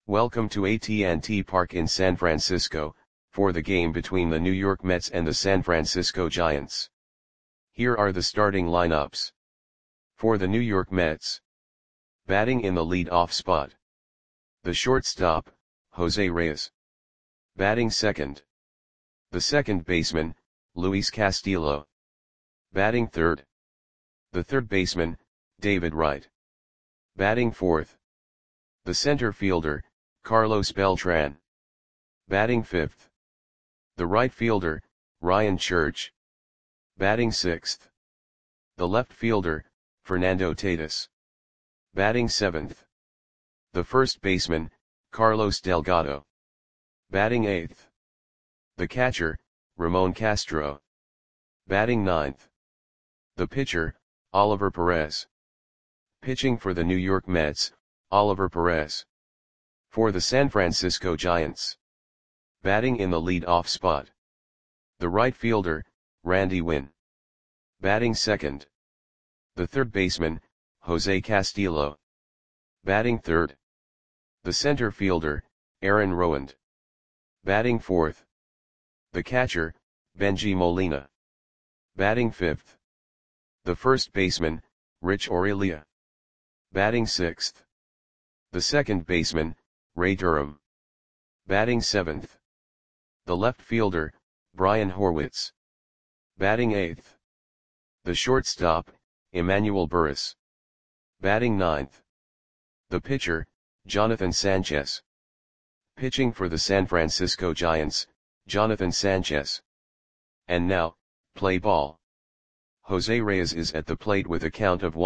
Welcome to AT&T Park in San Francisco, for the game between the New York Mets and the San Francisco Giants. Here are the starting lineups. For the New York Mets. Batting in the lead-off spot. The shortstop, Jose Reyes. Batting second. The second baseman, Luis Castillo. Batting third. The third baseman, David Wright. Batting fourth. The center fielder, Carlos Beltran. Batting fifth. The right fielder, Ryan Church. Batting sixth. The left fielder, Fernando Tatis. Batting seventh. The first baseman, Carlos Delgado. Batting eighth. The catcher, Ramon Castro. Batting ninth. The pitcher, Oliver Perez. Pitching for the New York Mets, Oliver Perez. For the San Francisco Giants. Batting in the lead-off spot. The right fielder, Randy Winn. Batting second. The third baseman, Jose Castillo. Batting third. The center fielder, Aaron Rowand. Batting fourth. The catcher, Bengie Molina. Batting fifth. The first baseman, Rich Aurelia. Batting sixth. The second baseman, Ray Durham. Batting seventh. The left fielder, Brian Horwitz. Batting eighth. The shortstop, Emmanuel Burris. Batting ninth. The pitcher, Jonathan Sanchez. Pitching for the San Francisco Giants, Jonathan Sanchez. And now, play ball. Jose Reyes is at the plate with a count of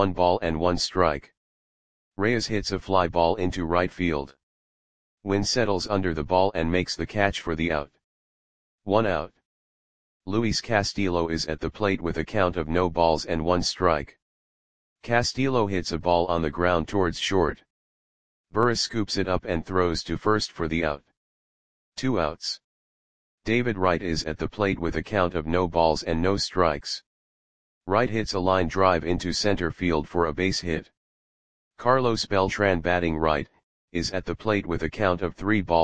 1-1 Reyes hits a fly ball into right field. Winn settles under the ball and makes the catch for the out. 1 out. Luis Castillo is at the plate with a count of 0-1. Castillo hits a ball on the ground towards short. Burris scoops it up and throws to first for the out. 2 outs. David Wright is at the plate with a count of 0-0. Wright hits a line drive into center field for a base hit. Carlos Beltran, batting right, is at the plate with a count of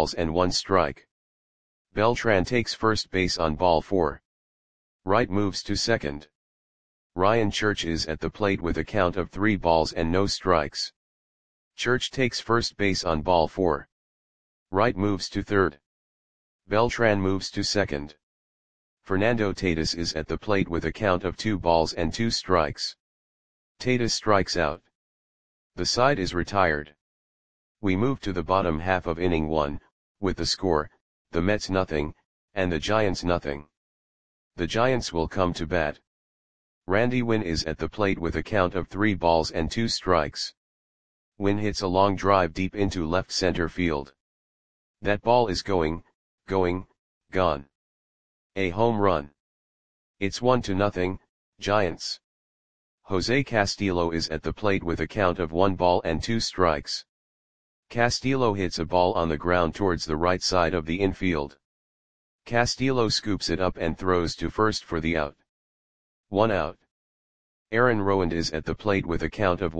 3-1. Beltran takes first base on ball 4. Wright moves to second. Ryan Church is at the plate with a count of 3-0. Church takes first base on ball 4. Wright moves to third. Beltran moves to second. Fernando Tatis is at the plate with a count of 2-2. Tatis strikes out. The side is retired. We move to the bottom half of inning 1, with the score, the Mets 0, and the Giants 0. The Giants will come to bat. Randy Winn is at the plate with a count of 3-2. Winn hits a long drive deep into left center field. That ball is going, gone. A home run. It's 1-0, Giants. Jose Castillo is at the plate with a count of 1-2. Castillo hits a ball on the ground towards the right side of the infield. Castillo scoops it up and throws to first for the out. 1 out. Aaron Rowand is at the plate with a count of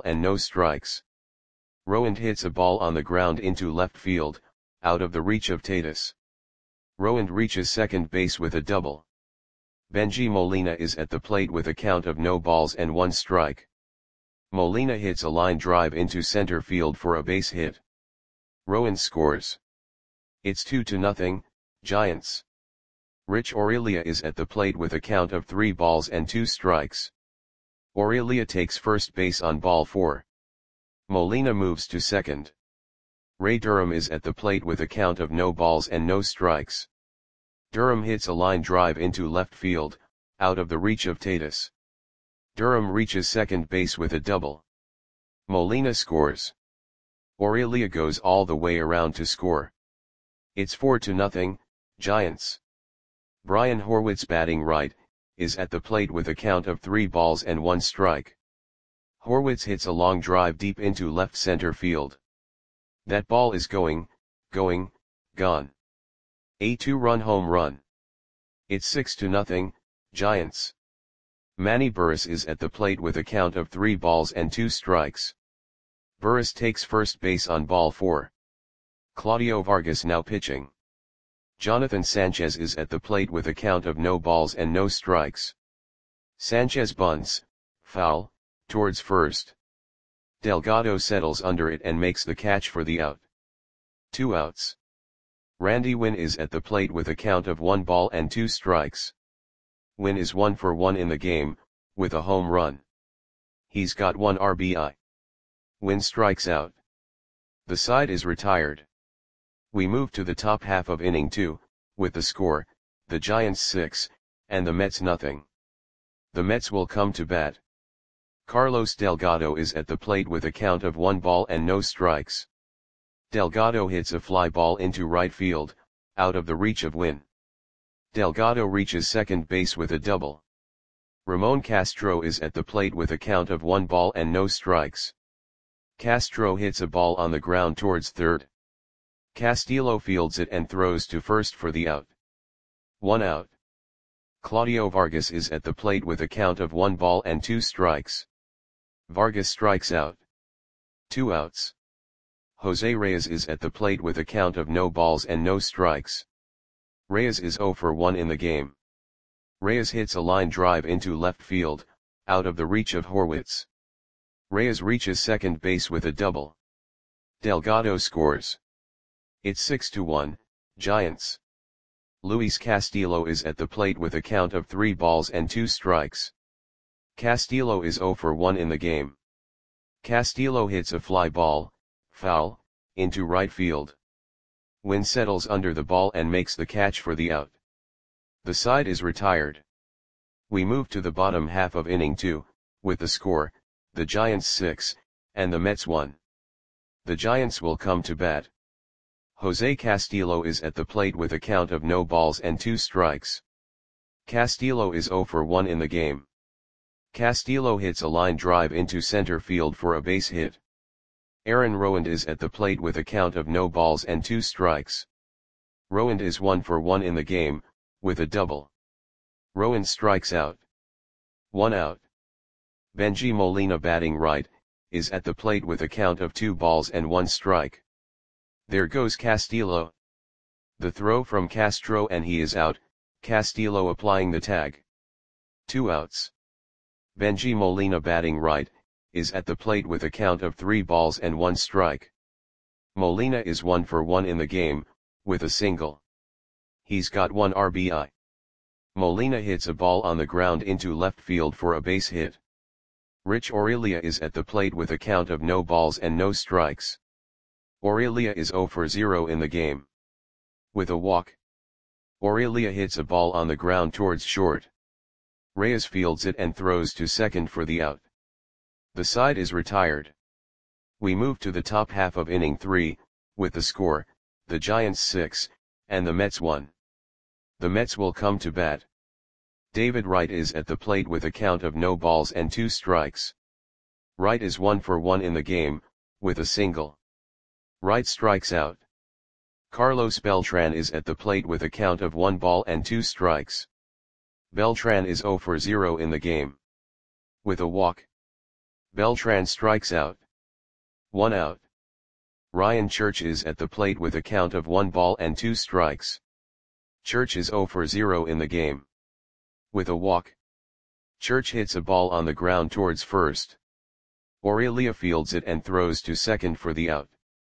1-0. Rowand hits a ball on the ground into left field, out of the reach of Tatis. Rowand reaches second base with a double. Bengie Molina is at the plate with a count of 0-1. Molina hits a line drive into center field for a base hit. Rowand scores. It's 2-0, Giants. Rich Aurelia is at the plate with a count of 3-2. Aurelia takes first base on ball 4. Molina moves to second. Ray Durham is at the plate with a count of 0-0. Durham hits a line drive into left field, out of the reach of Tatis. Durham reaches second base with a double. Molina scores. Aurelia goes all the way around to score. It's 4-0, Giants. Brian Horwitz, batting right, is at the plate with a count of 3-1. Horwitz hits a long drive deep into left center field. That ball is going, gone. A 2-run home run. It's 6-0, Giants. Manny Burris is at the plate with a count of 3 balls and 2 strikes. Burris takes first base on ball 4. Claudio Vargas now pitching. Jonathan Sanchez is at the plate with a count of no balls and no strikes. Sanchez bunts, foul, towards first. Delgado settles under it and makes the catch for the out. 2 outs. Randy Winn is at the plate with a count of 1 ball and 2 strikes. Winn is 1 for 1 in the game, with a home run. He's got 1 RBI. Winn strikes out. The side is retired. We move to the top half of inning 2, with the score, the Giants 6, and the Mets nothing. The Mets will come to bat. Carlos Delgado is at the plate with a count of 1 ball and no strikes. Delgado hits a fly ball into right field, out of the reach of Winn. Delgado reaches second base with a double. Ramon Castro is at the plate with a count of 1 ball and no strikes. Castro hits a ball on the ground towards third. Castillo fields it and throws to first for the out. 1 out. Claudio Vargas is at the plate with a count of 1 ball and 2 strikes. Vargas strikes out. 2 outs. Jose Reyes is at the plate with a count of no balls and no strikes. Reyes is 0 for 1 in the game. Reyes hits a line drive into left field, out of the reach of Horwitz. Reyes reaches second base with a double. Delgado scores. It's 6-1, Giants. Luis Castillo is at the plate with a count of 3 balls and 2 strikes. Castillo is 0 for 1 in the game. Castillo hits a fly ball, foul, into right field. Winn settles under the ball and makes the catch for the out. The side is retired. We move to the bottom half of inning 2, with the score, the Giants 6, and the Mets 1. The Giants will come to bat. Jose Castillo is at the plate with a count of no balls and 2 strikes. Castillo is 0 for 1 in the game. Castillo hits a line drive into center field for a base hit. Aaron Rowand is at the plate with a count of no balls and 2 strikes. Rowand is 1 for 1 in the game, with a double. Rowand strikes out. 1 out. Benji Molina batting right, is at the plate with a count of 2 balls and 1 strike. There goes Castillo. The throw from Castro and he is out, Castillo applying the tag. 2 outs. Benji Molina batting right, is at the plate with a count of 3 balls and 1 strike. Molina is 1 for 1 in the game, with a single. He's got 1 RBI. Molina hits a ball on the ground into left field for a base hit. Rich Aurelia is at the plate with a count of no balls and no strikes. Aurelia is 0 for 0 in the game. With a walk. Aurelia hits a ball on the ground towards short. Reyes fields it and throws to second for the out. The side is retired. We move to the top half of inning 3, with the score, the Giants 6, and the Mets 1. The Mets will come to bat. David Wright is at the plate with a count of no balls and 2 strikes. Wright is 1 for 1 in the game, with a single. Wright strikes out. Carlos Beltran is at the plate with a count of 1 ball and 2 strikes. Beltran is 0 for 0 in the game. With a walk. Beltran strikes out. 1 out. Ryan Church is at the plate with a count of 1 ball and 2 strikes. Church is 0 for 0 in the game. With a walk. Church hits a ball on the ground towards first. Aurelia fields it and throws to second for the out.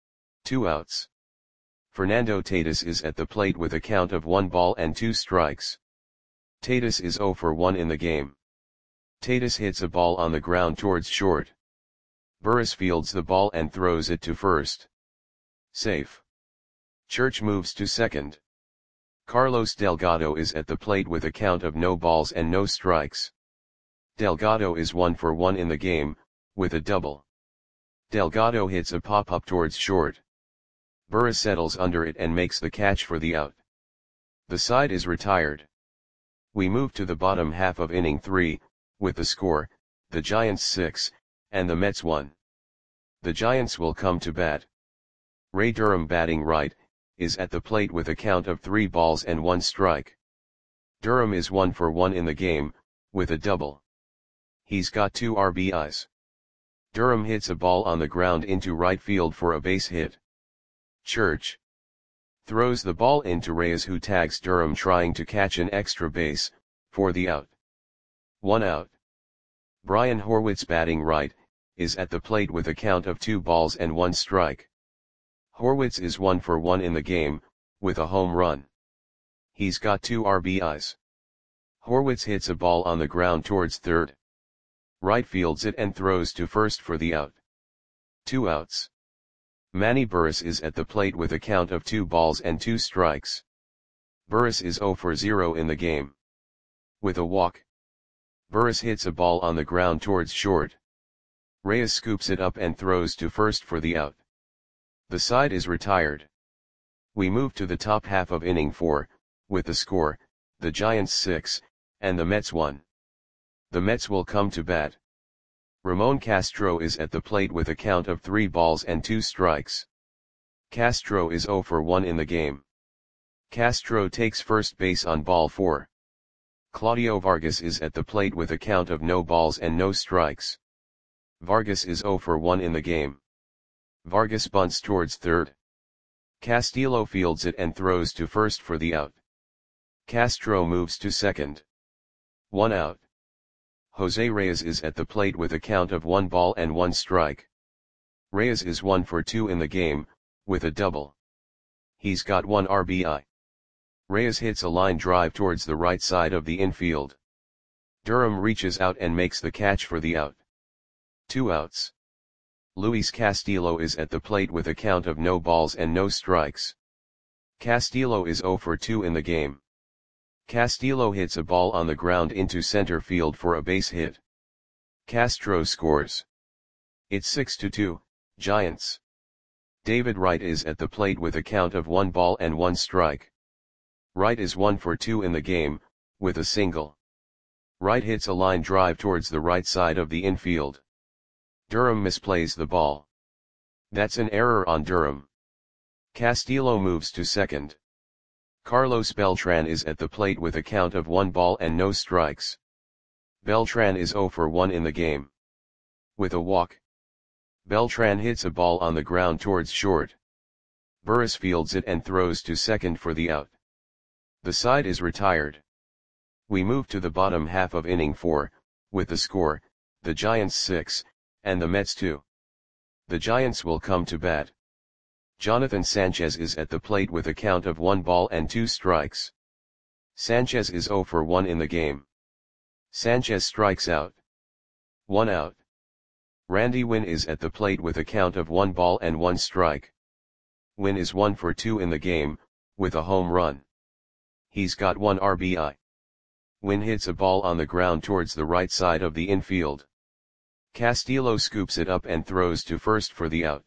2 outs. Fernando Tatis is at the plate with a count of 1 ball and 2 strikes. Tatis is 0 for 1 in the game. Tatis hits a ball on the ground towards short. Burris fields the ball and throws it to first. Safe. Church moves to second. Carlos Delgado is at the plate with a count of no balls and no strikes. Delgado is 1 for 1 in the game, with a double. Delgado hits a pop-up towards short. Burris settles under it and makes the catch for the out. The side is retired. We move to the bottom half of inning 3, with the score, the Giants 6, and the Mets 1. The Giants will come to bat. Ray Durham batting right, is at the plate with a count of 3 balls and 1 strike. Durham is 1 for 1 in the game, with a double. He's got 2 RBIs. Durham hits a ball on the ground into right field for a base hit. Church throws the ball into Reyes, who tags Durham trying to catch an extra base, for the out. 1 out. Brian Horwitz, batting right, is at the plate with a count of 2 balls and 1 strike. Horwitz is 1 for 1 in the game, with a home run. He's got 2 RBIs. Horwitz hits a ball on the ground towards third. Right fields it and throws to first for the out. 2 outs. Manny Burris is at the plate with a count of 2 balls and 2 strikes. Burris is 0 for 0 in the game. With a walk, Burris hits a ball on the ground towards short. Reyes scoops it up and throws to first for the out. The side is retired. We move to the top half of inning 4, with the score, the Giants 6, and the Mets 1. The Mets will come to bat. Ramon Castro is at the plate with a count of 3 balls and 2 strikes. Castro is 0 for 1 in the game. Castro takes first base on ball 4. Claudio Vargas is at the plate with a count of no balls and no strikes. Vargas is 0 for 1 in the game. Vargas bunts towards third. Castillo fields it and throws to first for the out. Castro moves to second. 1 out. Jose Reyes is at the plate with a count of 1 ball and 1 strike. Reyes is 1 for 2 in the game, with a double. He's got 1 RBI. Reyes hits a line drive towards the right side of the infield. Durham reaches out and makes the catch for the out. 2 outs. Luis Castillo is at the plate with a count of no balls and no strikes. Castillo is 0 for 2 in the game. Castillo hits a ball on the ground into center field for a base hit. Castro scores. It's 6-2, Giants. David Wright is at the plate with a count of 1 ball and 1 strike. Wright is 1 for 2 in the game, with a single. Wright hits a line drive towards the right side of the infield. Durham misplays the ball. That's an error on Durham. Castillo moves to second. Carlos Beltran is at the plate with a count of 1 ball and no strikes. Beltran is 0 for 1 in the game. With a walk, Beltran hits a ball on the ground towards short. Burris fields it and throws to second for the out. The side is retired. We move to the bottom half of inning 4, with the score, the Giants 6, and the Mets 2. The Giants will come to bat. Jonathan Sanchez is at the plate with a count of 1 ball and 2 strikes. Sanchez is 0 for 1 in the game. Sanchez strikes out. 1 out. Randy Winn is at the plate with a count of 1 ball and 1 strike. Winn is 1 for 2 in the game, with a home run. He's got 1 RBI. Winn hits a ball on the ground towards the right side of the infield. Castillo scoops it up and throws to first for the out.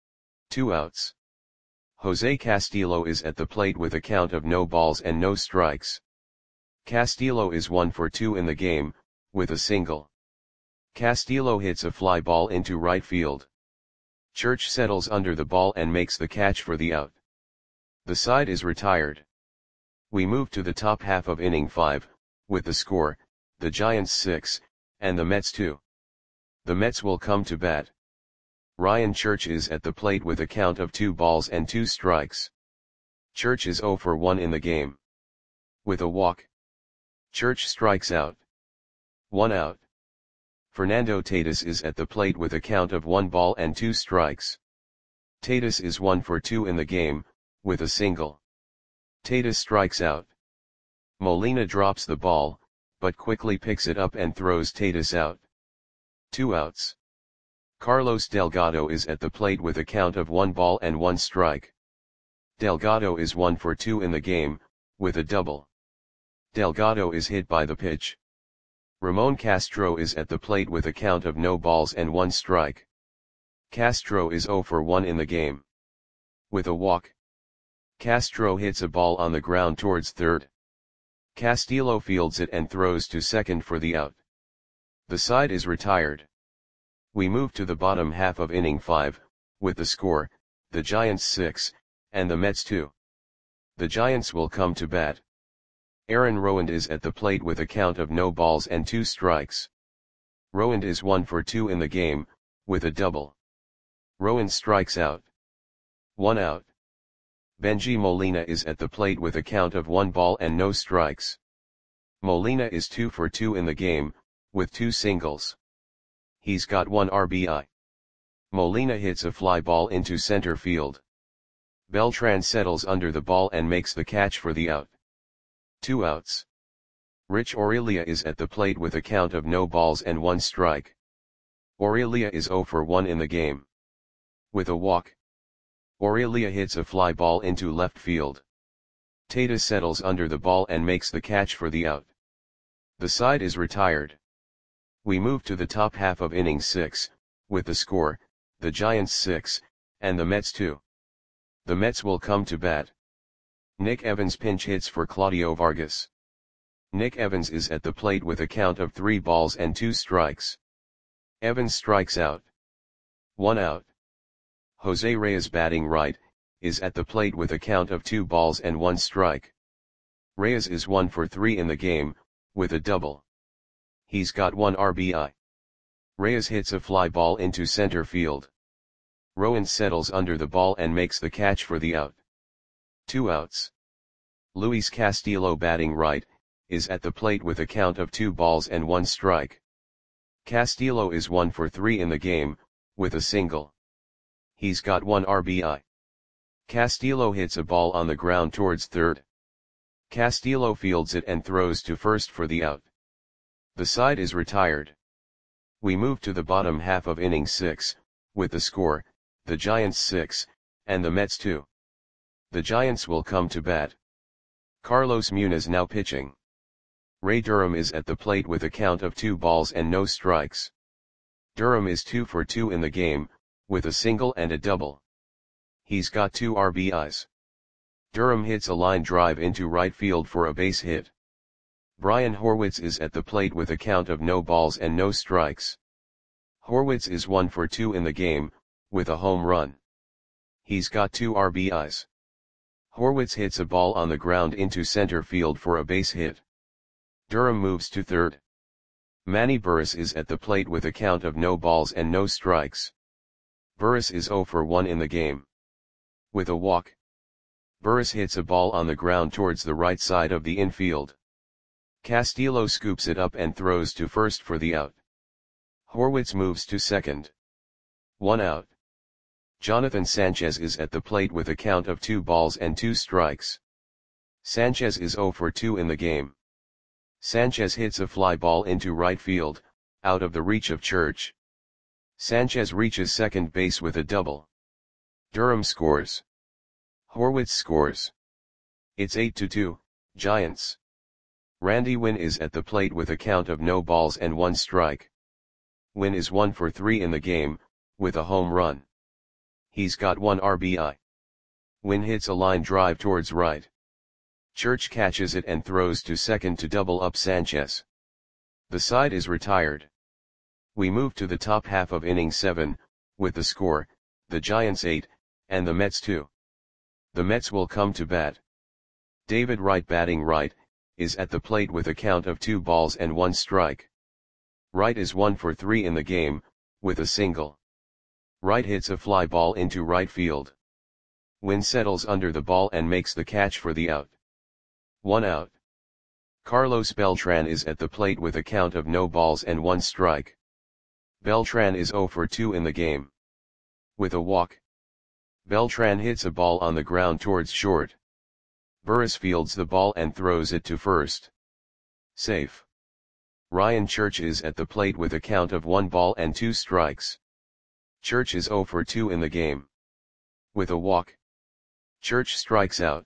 2 outs. Jose Castillo is at the plate with a count of no balls and no strikes. Castillo is 1 for 2 in the game, with a single. Castillo hits a fly ball into right field. Church settles under the ball and makes the catch for the out. The side is retired. We move to the top half of inning 5, with the score, the Giants 6, and the Mets 2. The Mets will come to bat. Ryan Church is at the plate with a count of 2 balls and 2 strikes. Church is 0 for 1 in the game. With a walk, Church strikes out. 1 out. Fernando Tatis is at the plate with a count of 1 ball and 2 strikes. Tatis is 1 for 2 in the game, with a single. Tatis strikes out. Molina drops the ball, but quickly picks it up and throws Tatis out. 2 outs. Carlos Delgado is at the plate with a count of 1 ball and 1 strike. Delgado is 1 for 2 in the game, with a double. Delgado is hit by the pitch. Ramon Castro is at the plate with a count of no balls and 1 strike. Castro is 0 for 1 in the game. With a walk, Castro hits a ball on the ground towards third. Castillo fields it and throws to second for the out. The side is retired. We move to the bottom half of inning 5, with the score, the Giants 6, and the Mets 2. The Giants will come to bat. Aaron Rowand is at the plate with a count of no balls and 2 strikes. Rowand is 1 for 2 in the game, with a double. Rowand strikes out. 1 out. Benji Molina is at the plate with a count of 1 ball and no strikes. Molina is 2 for 2 in the game, with 2 singles. He's got 1 RBI. Molina hits a fly ball into center field. Beltran settles under the ball and makes the catch for the out. 2 outs. Rich Aurelia is at the plate with a count of no balls and 1 strike. Aurelia is 0 for 1 in the game. With a walk, Aurelia hits a fly ball into left field. Tata settles under the ball and makes the catch for the out. The side is retired. We move to the top half of inning 6, with the score, the Giants 6, and the Mets 2. The Mets will come to bat. Nick Evans pinch hits for Claudio Vargas. Nick Evans is at the plate with a count of 3 balls and 2 strikes. Evans strikes out. 1 out. Jose Reyes, batting right, is at the plate with a count of 2 balls and 1 strike. Reyes is 1 for 3 in the game, with a double. He's got 1 RBI. Reyes hits a fly ball into center field. Rowan settles under the ball and makes the catch for the out. 2 outs. Luis Castillo, batting right, is at the plate with a count of 2 balls and 1 strike. Castillo is 1 for 3 in the game, with a single. He's got 1 RBI. Castillo hits a ball on the ground towards third. Castillo fields it and throws to first for the out. The side is retired. We move to the bottom half of inning 6, with the score, the Giants 6, and the Mets 2. The Giants will come to bat. Carlos Muniz now pitching. Ray Durham is at the plate with a count of 2 balls and no strikes. Durham is 2 for 2 in the game, with a single and a double. He's got 2 RBIs. Durham hits a line drive into right field for a base hit. Brian Horwitz is at the plate with a count of no balls and no strikes. Horwitz is 1 for 2 in the game, with a home run. He's got 2 RBIs. Horwitz hits a ball on the ground into center field for a base hit. Durham moves to third. Manny Burris is at the plate with a count of no balls and no strikes. Burris is 0 for 1 in the game. With a walk, Burris hits a ball on the ground towards the right side of the infield. Castillo scoops it up and throws to first for the out. Horwitz moves to second. 1 out. Jonathan Sanchez is at the plate with a count of 2 balls and 2 strikes. Sanchez is 0 for 2 in the game. Sanchez hits a fly ball into right field, out of the reach of Church. Sanchez reaches second base with a double. Durham scores. Horwitz scores. It's 8-2, Giants. Randy Winn is at the plate with a count of no balls and 1 strike. Winn is 1 for 3 in the game, with a home run. He's got 1 RBI. Winn hits a line drive towards right. Church catches it and throws to second to double up Sanchez. The side is retired. We move to the top half of inning 7, with the score, the Giants 8, and the Mets 2. The Mets will come to bat. David Wright, batting right, is at the plate with a count of 2 balls and 1 strike. Wright is 1 for 3 in the game, with a single. Wright hits a fly ball into right field. Winn settles under the ball and makes the catch for the out. 1 out. Carlos Beltran is at the plate with a count of no balls and 1 strike. Beltran is 0 for 2 in the game. With a walk, Beltran hits a ball on the ground towards short. Burris fields the ball and throws it to first. Safe. Ryan Church is at the plate with a count of 1 ball and 2 strikes. Church is 0 for 2 in the game. With a walk, Church strikes out.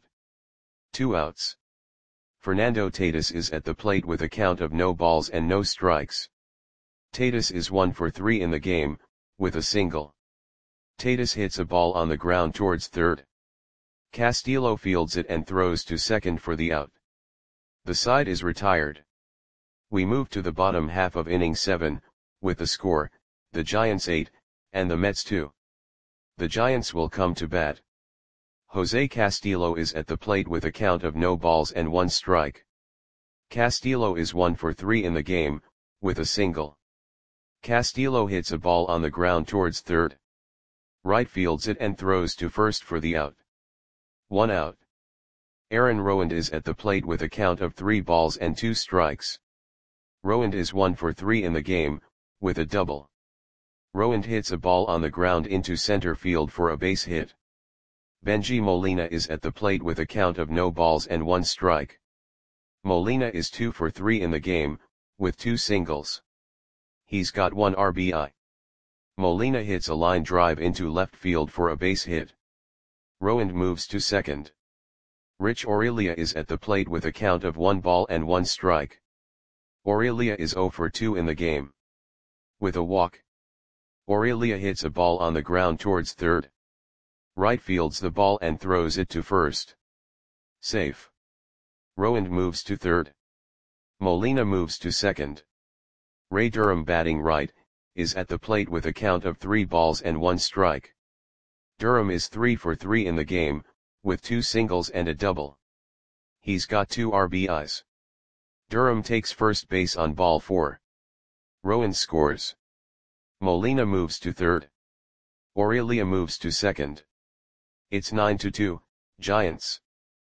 2 outs. Fernando Tatis is at the plate with a count of no balls and no strikes. Tatis is 1 for 3 in the game, with a single. Tatis hits a ball on the ground towards third. Castillo fields it and throws to second for the out. The side is retired. We move to the bottom half of inning 7, with the score, the Giants 8, and the Mets 2. The Giants will come to bat. Jose Castillo is at the plate with a count of no balls and 1 strike. Castillo is 1 for 3 in the game, with a single. Castillo hits a ball on the ground towards third. Wright fields it and throws to first for the out. 1 out. Aaron Rowand is at the plate with a count of 3 balls and 2 strikes. Rowand is 1 for 3 in the game, with a double. Rowand hits a ball on the ground into center field for a base hit. Bengie Molina is at the plate with a count of no balls and 1 strike. Molina is 2 for 3 in the game, with 2 singles. He's got 1 RBI. Molina hits a line drive into left field for a base hit. Rowand moves to second. Rich Aurelia is at the plate with a count of 1 ball and 1 strike. Aurelia is 0 for 2 in the game. With a walk, Aurelia hits a ball on the ground towards third. Right fields the ball and throws it to first. Safe. Rowand moves to third. Molina moves to second. Ray Durham, batting right, is at the plate with a count of 3 balls and 1 strike. Durham is 3 for 3 in the game, with 2 singles and a double. He's got 2 RBIs. Durham takes first base on ball 4. Rowand scores. Molina moves to third. Aurelia moves to second. It's 9-2, Giants.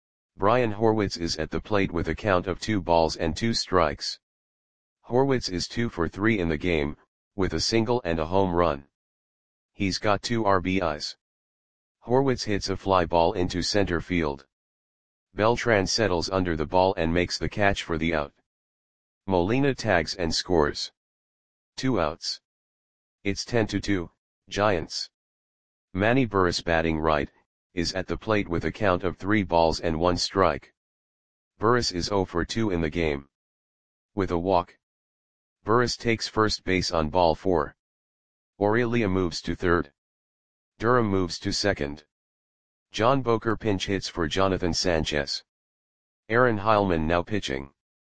Brian Horwitz is at the plate with a count of 2 balls and 2 strikes. Horwitz is 2 for 3 in the game, with a single and a home run. He's got 2 RBIs. Horwitz hits a fly ball into center field. Beltran settles under the ball and makes the catch for the out. Molina tags and scores. 2 outs. It's 10-2, Giants. Manny Burris, batting right, is at the plate with a count of 3 balls and 1 strike. Burris is 0 for 2 in the game. With a walk, Burris takes first base on ball 4. Aurelia moves to third. Durham moves to second. John Boker pinch hits for Jonathan Sanchez. Aaron Heilman now pitching.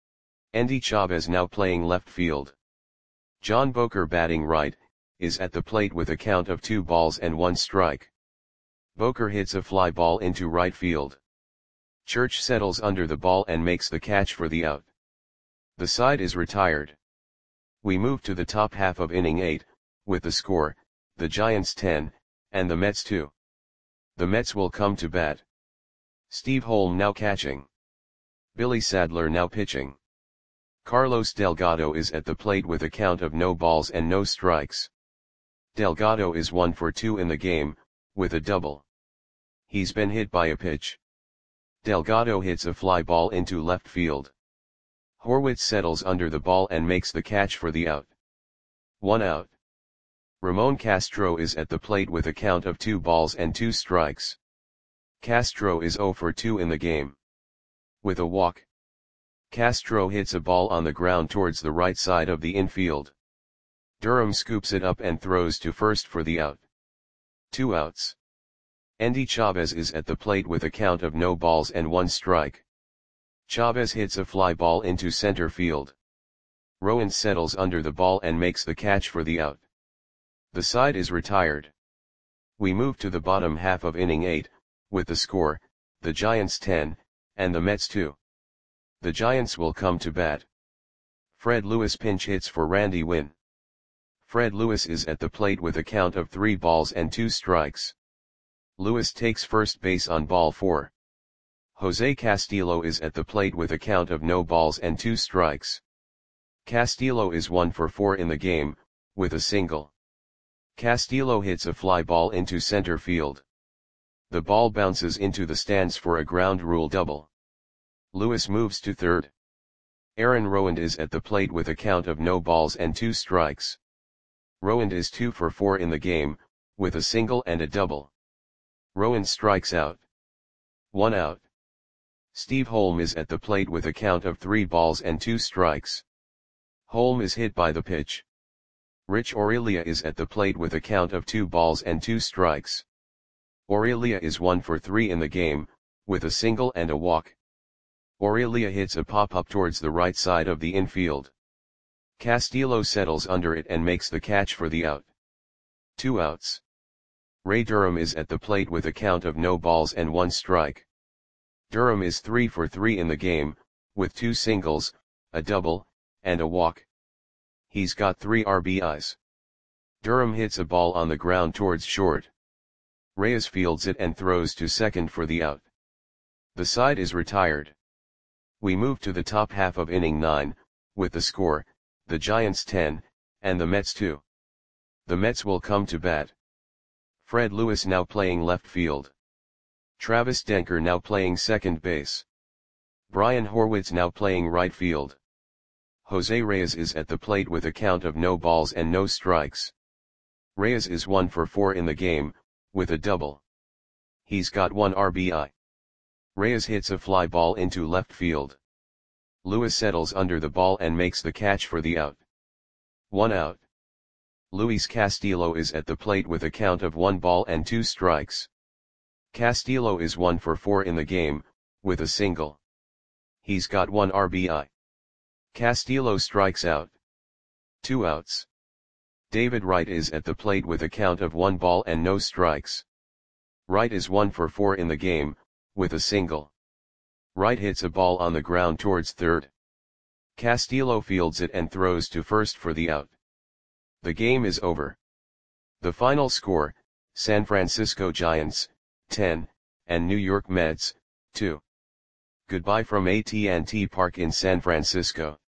Endy Chavez now playing left field. John Boker, batting right, is at the plate with a count of 2 balls and 1 strike. Boker hits a fly ball into right field. Church settles under the ball and makes the catch for the out. The side is retired. We move to the top half of inning 8, with the score, the Giants 10, and the Mets 2. The Mets will come to bat. Steve Holm now catching. Billy Sadler now pitching. Carlos Delgado is at the plate with a count of no balls and no strikes. Delgado is 1 for 2 in the game, with a double. He's been hit by a pitch. Delgado hits a fly ball into left field. Horwitz settles under the ball and makes the catch for the out. 1 out. Ramon Castro is at the plate with a count of 2 balls and 2 strikes. Castro is 0 for 2 in the game. With a walk, Castro hits a ball on the ground towards the right side of the infield. Durham scoops it up and throws to first for the out. 2 outs. Endy Chavez is at the plate with a count of no balls and 1 strike. Chavez hits a fly ball into center field. Rowand settles under the ball and makes the catch for the out. The side is retired. We move to the bottom half of inning 8, with the score, the Giants 10, and the Mets 2. The Giants will come to bat. Fred Lewis pinch hits for Randy Winn. Fred Lewis is at the plate with a count of 3 balls and 2 strikes. Lewis takes first base on ball 4. Jose Castillo is at the plate with a count of no balls and 2 strikes. Castillo is 1 for 4 in the game, with a single. Castillo hits a fly ball into center field. The ball bounces into the stands for a ground rule double. Lewis moves to third. Aaron Rowand is at the plate with a count of no balls and 2 strikes. Rowand is 2 for 4 in the game, with a single and a double. Rowand strikes out. 1 out. Steve Holm is at the plate with a count of 3 balls and 2 strikes. Holm is hit by the pitch. Rich Aurelia is at the plate with a count of 2 balls and 2 strikes. Aurelia is 1 for 3 in the game, with a single and a walk. Aurelia hits a pop-up towards the right side of the infield. Castillo settles under it and makes the catch for the out. 2 outs. Ray Durham is at the plate with a count of no balls and 1 strike. Durham is 3 for 3 in the game, with 2 singles, a double, and a walk. He's got 3 RBIs. Durham hits a ball on the ground towards short. Reyes fields it and throws to second for the out. The side is retired. We move to the top half of inning 9, with the score, the Giants 10, and the Mets 2. The Mets will come to bat. Fred Lewis now playing left field. Travis Denker now playing second base. Brian Horwitz now playing right field. Jose Reyes is at the plate with a count of no balls and no strikes. Reyes is 1 for 4 in the game, with a double. He's got 1 RBI. Reyes hits a fly ball into left field. Lewis settles under the ball and makes the catch for the out. 1 out. Luis Castillo is at the plate with a count of 1 ball and 2 strikes. Castillo is 1 for 4 in the game, with a single. He's got 1 RBI. Castillo strikes out. 2 outs. David Wright is at the plate with a count of 1 ball and no strikes. Wright is 1 for 4 in the game, with a single. Wright hits a ball on the ground towards third. Castillo fields it and throws to first for the out. The game is over. The final score, San Francisco Giants, 10, and New York Mets, 2. Goodbye from AT&T Park in San Francisco.